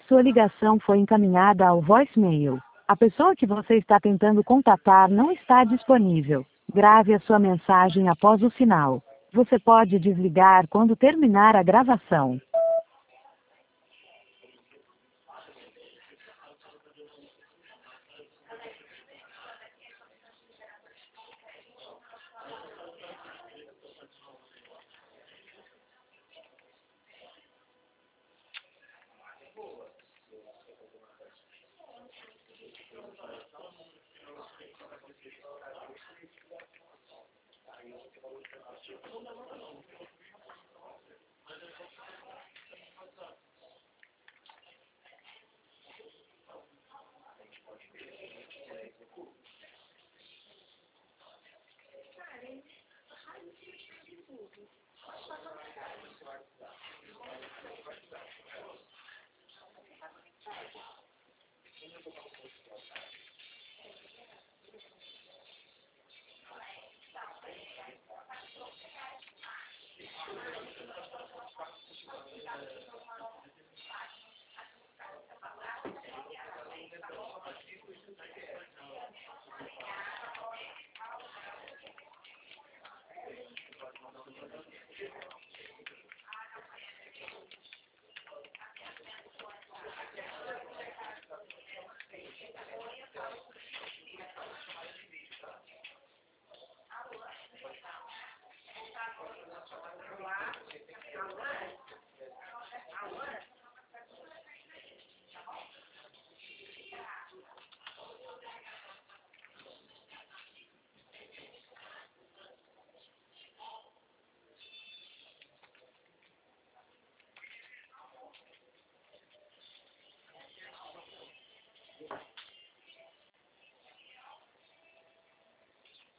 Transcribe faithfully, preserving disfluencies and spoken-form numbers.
Sua ligação foi encaminhada ao voicemail. A pessoa que você está tentando contatar não está disponível. Grave a sua mensagem após o sinal. Você pode desligar quando terminar a gravação.